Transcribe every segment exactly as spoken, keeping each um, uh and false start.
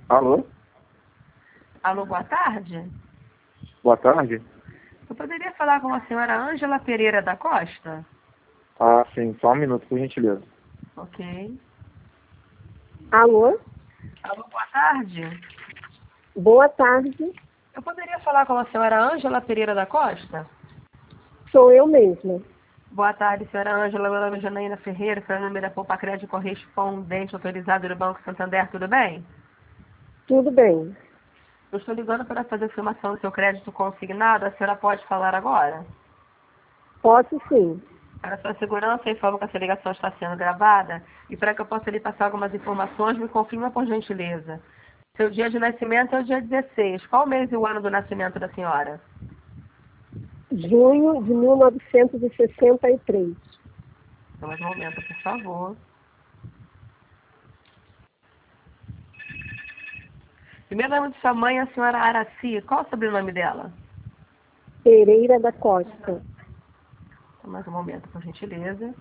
Alô? Alô, boa tarde. Boa tarde. Eu poderia falar com a senhora Ângela Pereira da Costa? Ah, sim, só um minuto, por gentileza. Ok. Alô? Alô, boa tarde. Boa tarde. Eu poderia falar com a senhora Ângela Pereira da Costa? Sou eu mesma. Boa tarde, senhora Ângela. Meu nome é Janaína Ferreira, seu número é Poupa Crédito Correspondente autorizado do Banco Santander, tudo bem? Tudo bem. Eu estou ligando para fazer afirmação do seu crédito consignado. A senhora pode falar agora? Posso sim. Para sua segurança, informo que essa ligação está sendo gravada e para que eu possa lhe passar algumas informações, me confirma por gentileza. Seu dia de nascimento é o dia dezesseis. Qual o mês e o ano do nascimento da senhora? Junho de mil novecentos e sessenta e três. Só mais um momento, por favor. Primeiro nome de sua mãe é a senhora Araci. Qual o sobrenome dela? Pereira da Costa. Só mais um momento, por gentileza.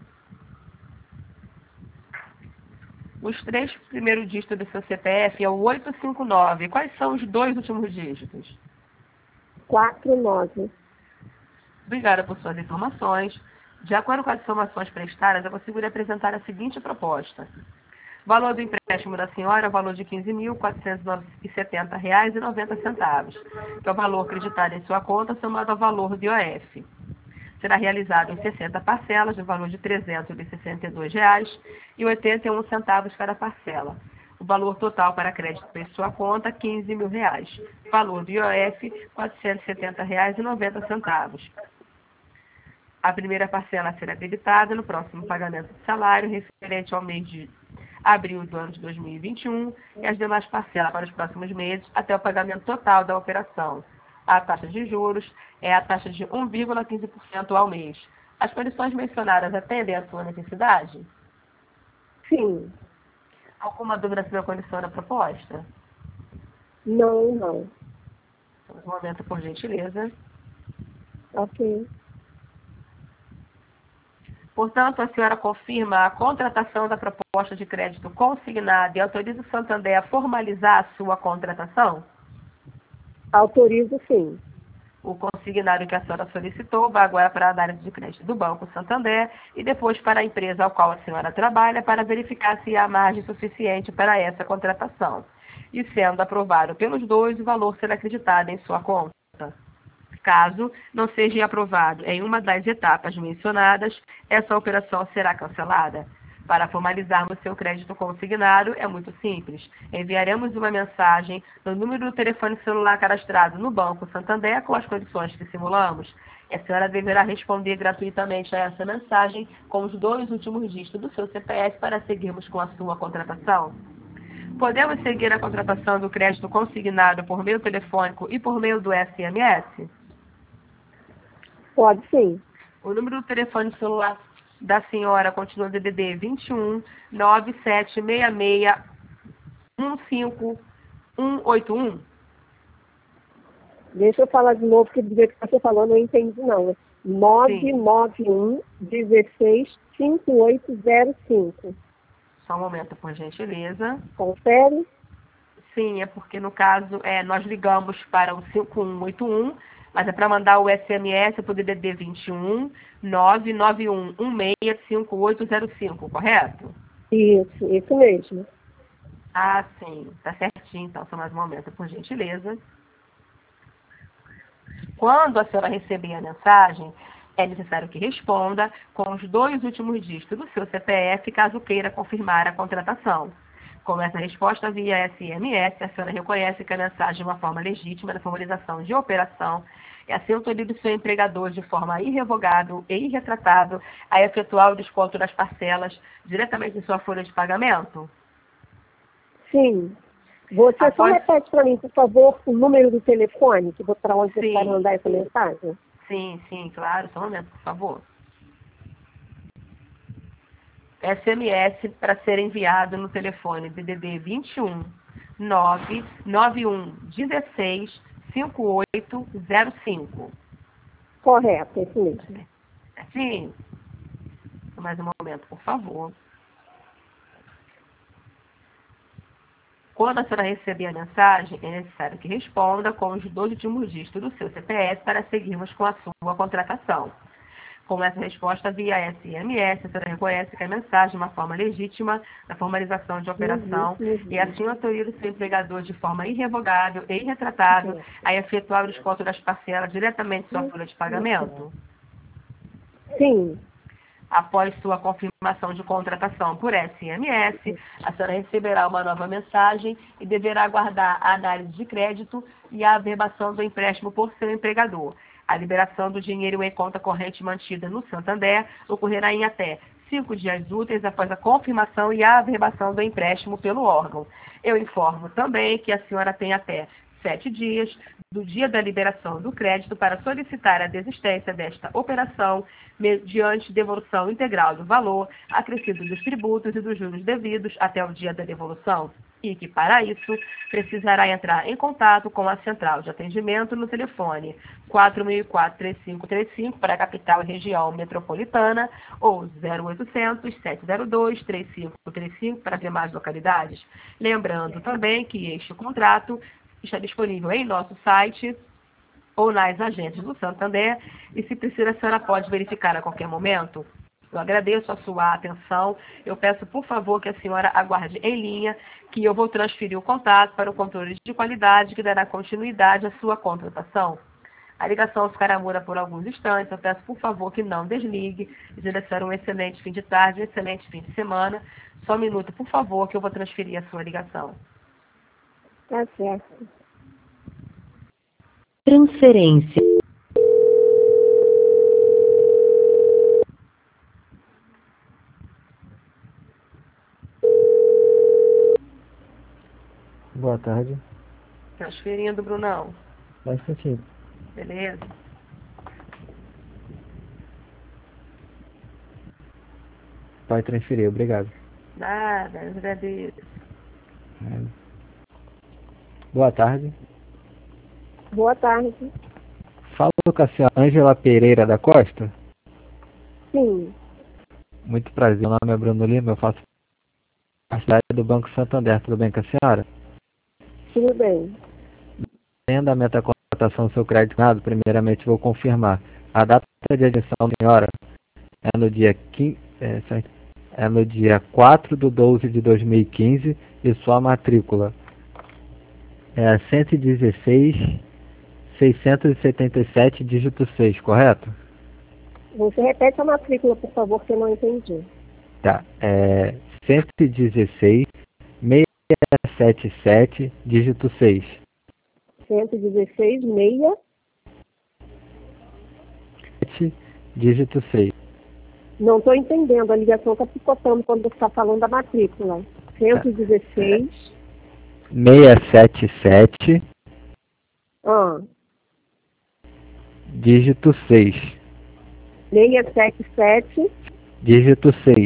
Os três primeiros dígitos do seu C P F é o oito cinco nove. Quais são os dois últimos dígitos? quatro nove. Obrigada por suas informações. De acordo com as informações prestadas, eu consigo lhe apresentar a seguinte proposta. O valor do empréstimo da senhora é o valor de quinze mil quatrocentos e setenta reais e noventa centavos, que é o valor acreditado em sua conta somado ao valor do I O F. Será realizado em sessenta parcelas, no valor de trezentos e sessenta e dois reais e oitenta e um centavos cada parcela. O valor total para crédito em sua conta, quinze mil reais. Valor do I O F, quatrocentos e setenta reais e noventa centavos. A primeira parcela será debitada no próximo pagamento de salário, referente ao mês de abril do ano de dois mil e vinte e um, e as demais parcelas para os próximos meses, até o pagamento total da operação. A taxa de juros é a taxa de um vírgula quinze por cento ao mês. As condições mencionadas atendem à sua necessidade? Sim. Alguma dúvida sobre a condição da proposta? Não, não. Um momento, por gentileza. Ok. Portanto, a senhora confirma a contratação da proposta de crédito consignada e autoriza o Santander a formalizar a sua contratação? Autorizo sim. O consignário que a senhora solicitou vai agora para a análise de crédito do Banco Santander e depois para a empresa ao qual a senhora trabalha para verificar se há margem suficiente para essa contratação. E sendo aprovado pelos dois, o valor será acreditado em sua conta. Caso não seja aprovado em uma das etapas mencionadas, essa operação será cancelada. Para formalizarmos seu crédito consignado, é muito simples. Enviaremos uma mensagem no número do telefone celular cadastrado no Banco Santander com as condições que simulamos. E a senhora deverá responder gratuitamente a essa mensagem com os dois últimos dígitos do seu C P F para seguirmos com a sua contratação. Podemos seguir a contratação do crédito consignado por meio telefônico e por meio do S M S? Pode sim. O número do telefone celular da senhora continua D D D vinte e um, nove sete seis seis, um cinco um oito um. Deixa eu falar de novo, porque do jeito que você falou, não entendi não. nove nove um, dezesseis, cinquenta e oito zero cinco. Só um momento, por gentileza. Confere? Sim, é porque no caso é, nós ligamos para o cinco um oito um, mas é para mandar o S M S para o D D D vinte e um, nove nove um um seis cinco oito zero cinco, correto? Isso, isso mesmo. Ah, sim, tá certinho, então, só mais um momento, por gentileza. Quando a senhora receber a mensagem, é necessário que responda com os dois últimos dígitos do seu C P F, caso queira confirmar a contratação. Com essa resposta via S M S, a senhora reconhece que a mensagem é uma forma legítima da formalização de operação e assim autoriza o seu empregador de forma irrevogável e irretratável a efetuar o desconto das parcelas diretamente em sua folha de pagamento? Sim. Você Após... só repete para mim, por favor, o número do telefone, que vou para onde você Sim. vai mandar essa mensagem? Sim, sim, claro. Só um momento, por favor. S M S para ser enviado no telefone D D D vinte e um, nove nove um dezesseis, cinquenta e oito zero cinco. Correto, é isso mesmo. Sim. Mais um momento, por favor. Quando a senhora receber a mensagem, é necessário que responda com os dois últimos dígitos do seu C P F para seguirmos com a sua contratação. Com essa resposta via S M S, a senhora reconhece que a mensagem é uma forma legítima da formalização de operação Uhum, uhum. e assim autoriza o seu empregador de forma irrevogável e irretratável a efetuar o desconto das parcelas diretamente de sua folha de pagamento. Sim. Após sua confirmação de contratação por S M S, a senhora receberá uma nova mensagem e deverá aguardar a análise de crédito e a averbação do empréstimo por seu empregador. A liberação do dinheiro em conta corrente mantida no Santander ocorrerá em até cinco dias úteis após a confirmação e a averbação do empréstimo pelo órgão. Eu informo também que a senhora tem até sete dias do dia da liberação do crédito para solicitar a desistência desta operação mediante devolução integral do valor acrescido dos tributos e dos juros devidos até o dia da devolução e que, para isso, precisará entrar em contato com a central de atendimento no telefone quatro mil e quatro, três cinco três cinco para a capital e região metropolitana ou zero oitocentos, sete zero dois, três cinco três cinco para as demais localidades. Lembrando também que este contrato está disponível em nosso site ou nas agências do Santander e, se precisa, a senhora pode verificar a qualquer momento. Eu agradeço a sua atenção. Eu peço, por favor, que a senhora aguarde em linha, que eu vou transferir o contato para o controle de qualidade que dará continuidade à sua contratação. A ligação ficará muda por alguns instantes. Eu peço, por favor, que não desligue. Desejo a senhora um excelente fim de tarde, um excelente fim de semana. Só um minuto, por favor, que eu vou transferir a sua ligação. Tá certo. Transferência. Boa tarde. Transferindo, Brunão. Só um instantinho. Beleza? Pode transferir, obrigado. Nada, eu agradeço. É. Boa tarde. Boa tarde. Falo com a senhora Ângela Pereira da Costa. Sim. Muito prazer, meu nome é Bruno Lima, eu faço parte do Banco Santander. Tudo bem com a senhora? Tudo bem. Além da metacontratação do seu crédito, primeiramente vou confirmar. A data de admissão da senhora é no dia quinze, é, é no dia quatro de doze de dois mil e quinze e sua matrícula é a cento e dezesseis, seiscentos e setenta e sete, dígito seis, correto? Você repete a matrícula, por favor, que eu não entendi. Tá, é cento e dezesseis, seiscentos e setenta e sete, dígito seis. cento e dezesseis, meia. Dígito seis. Não estou entendendo, a ligação está picotando quando você está falando da matrícula. cento e dezesseis. seiscentos e setenta e sete, Ah, dígito seis. seiscentos e setenta e sete. Dígito seis.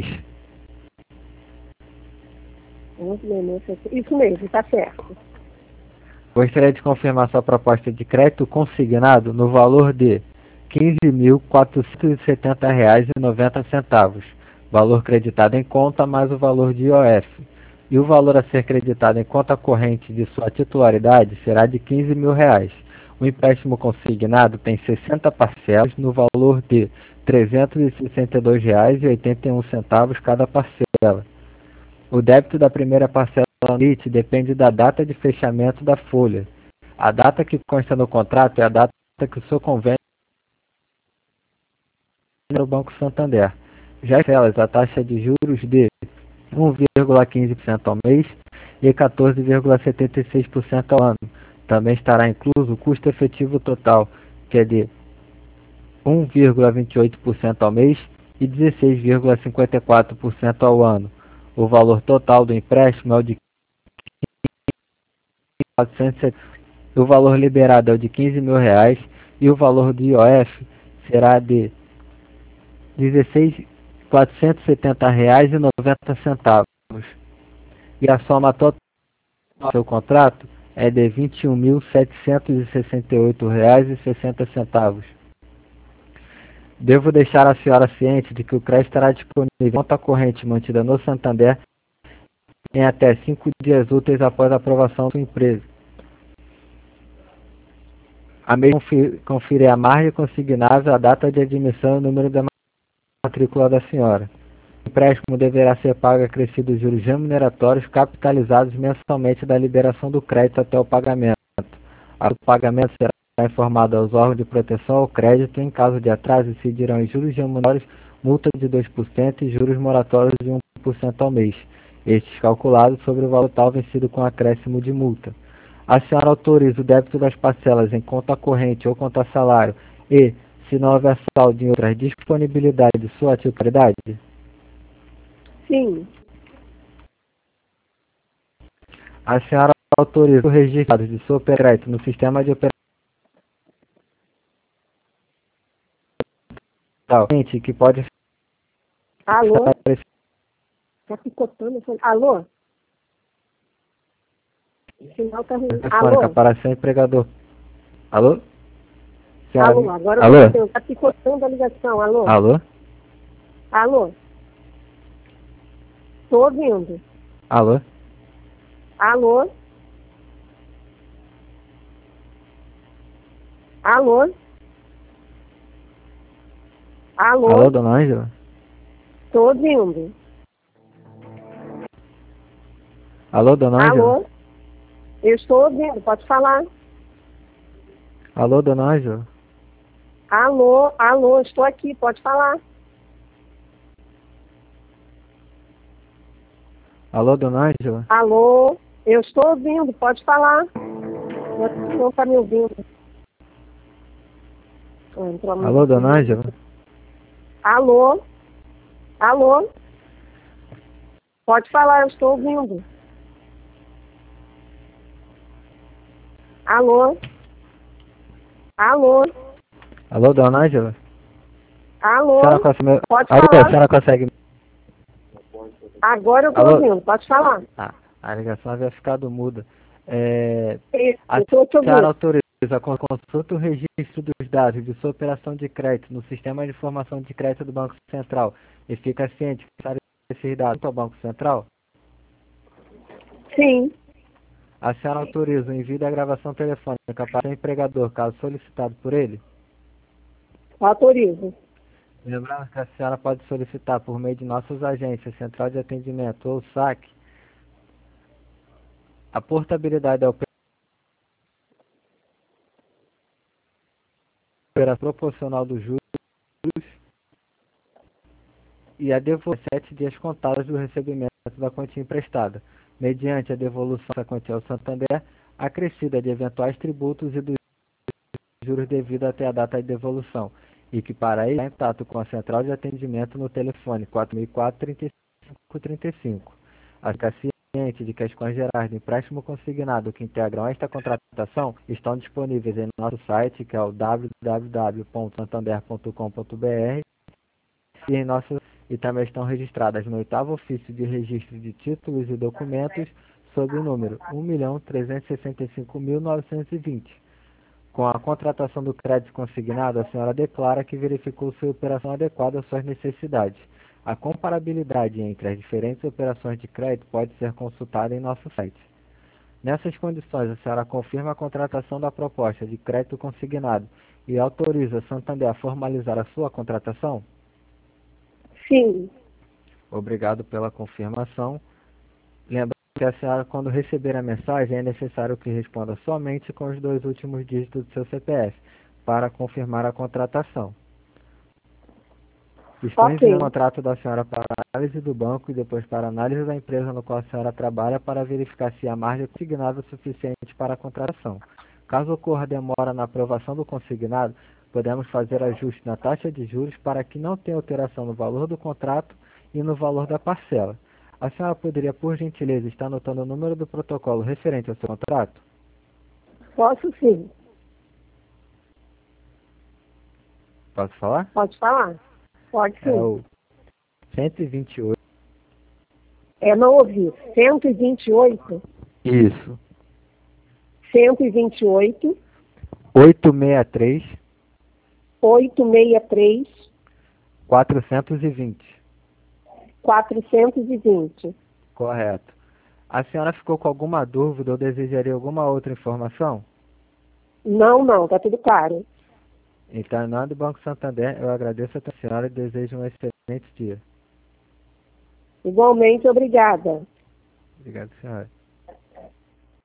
Isso mesmo, está certo. Gostaria de confirmar sua proposta de crédito consignado no valor de quinze mil quatrocentos e setenta reais e noventa centavos, valor creditado em conta mais o valor de I O F. E o valor a ser creditado em conta corrente de sua titularidade será de quinze mil reais. O empréstimo consignado tem sessenta parcelas no valor de trezentos e sessenta e dois reais e oitenta e um centavos cada parcela. O débito da primeira parcela limite depende da data de fechamento da folha. A data que consta no contrato é a data que o seu convênio no Banco Santander. Já as elas, a taxa de juros de um vírgula quinze por cento ao mês e quatorze vírgula setenta e seis por cento ao ano. Também estará incluso o custo efetivo total, que é de um vírgula vinte e oito por cento ao mês e dezesseis vírgula cinquenta e quatro por cento ao ano. O valor total do empréstimo é o de quatrocentos e setenta. O valor liberado é o de quinze mil reais e o valor do I O F será de dezesseis mil quatrocentos e setenta reais e noventa centavos. E a soma total do seu contrato é de vinte e um mil setecentos e sessenta e oito reais e sessenta centavos. Devo deixar a senhora ciente de que o crédito estará disponível em conta corrente mantida no Santander em até cinco dias úteis após a aprovação da sua empresa. A mesma conferir a margem consignável, a data de admissão e o número da matrícula da senhora. O empréstimo deverá ser pago acrescido de juros remuneratórios capitalizados mensalmente da liberação do crédito até o pagamento. O pagamento será informado aos órgãos de proteção ao crédito. Em caso de atraso, incidirão em juros remuneratórios, multa de dois por cento e juros moratórios de um por cento ao mês, estes calculados sobre o valor total vencido com acréscimo de multa. A senhora autoriza o débito das parcelas em conta corrente ou conta salário e, se não houver saldo em outras disponibilidades de sua titularidade? Sim. A senhora autoriza o registro de seu crédito no sistema de operação que pode... Alô? Tá picotando. Alô? O sinal tá ruim. Alô? Para ser empregador. Alô? Senhora... Alô, agora Alô? eu tá picotando a ligação. Alô? Alô? Alô? Tô ouvindo. Alô? Alô? Alô? Alô? Alô, dona Ângela? Tô ouvindo. Alô, dona Ângela? Alô? Eu estou ouvindo, pode falar. Alô, dona Ângela? Alô, alô, estou aqui, pode falar. Alô, dona Ângela? Alô, eu estou ouvindo, pode falar. Não está me ouvindo. Alô, dona Ângela? Alô? Alô? Pode falar, eu estou ouvindo. Alô? Alô? Alô, dona Ângela? Alô? A senhora consegue... Pode Alô, falar. a senhora consegue... Agora eu estou Alô? ouvindo, pode falar. Ah, a ligação havia ficado muda. É... Isso, A eu estou te senhora ouvindo. autoriza com consulta o registro dos dados de sua operação de crédito no sistema de informação de crédito do Banco Central e fica ciente que passar esses dados ao Banco Central? Sim, A senhora autoriza o envio da gravação telefônica para o empregador, caso solicitado por ele? autorizo. Lembrando que a senhora pode solicitar por meio de nossas agências, Central de Atendimento ou saque, a portabilidade da operação proporcional dos juros e a devolução de sete dias contados do recebimento da quantia emprestada, mediante a devolução da quantia ao Santander, acrescida de eventuais tributos e dos juros devidos até a data de devolução, e que para ele é em contato com a Central de Atendimento no telefone quatro mil e quatro, trinta e cinco, trinta e cinco. A ciente de que as questões gerais de empréstimo consignado que integram esta contratação estão disponíveis em nosso site, que é o w w w ponto santander ponto com ponto b r, e em nosso e também estão registradas no oitavo ofício de registro de títulos e documentos sob o número um milhão trezentos e sessenta e cinco mil novecentos e vinte. Com a contratação do crédito consignado, a senhora declara que verificou sua operação adequada às suas necessidades. A comparabilidade entre as diferentes operações de crédito pode ser consultada em nosso site. Nessas condições, a senhora confirma a contratação da proposta de crédito consignado e autoriza a Santander a formalizar a sua contratação? Sim, Obrigado pela confirmação. Lembrando que a senhora, quando receber a mensagem, é necessário que responda somente com os dois últimos dígitos do seu C P F para confirmar a contratação. Estou Ok. enviando o contrato da senhora para análise do banco e depois para análise da empresa no qual a senhora trabalha para verificar se a margem é consignável o suficiente para a contratação. Caso ocorra demora na aprovação do consignado, podemos fazer ajuste na taxa de juros para que não tenha alteração no valor do contrato e no valor da parcela. A senhora poderia, por gentileza, estar anotando o número do protocolo referente ao seu contrato? posso sim. Posso falar? Pode falar. Pode sim. É o cento e vinte e oito. É, não ouvi. cento e vinte e oito, Isso. cento e vinte e oito, oitocentos e sessenta e três, oitocentos e sessenta e três, quatrocentos e vinte. quatrocentos e vinte. Correto. A senhora ficou com alguma dúvida ou desejaria alguma outra informação? Não, não, tá tudo claro. Então, em nome do Banco Santander, eu agradeço a senhora e desejo um excelente dia. Igualmente, obrigada. Obrigado, senhora.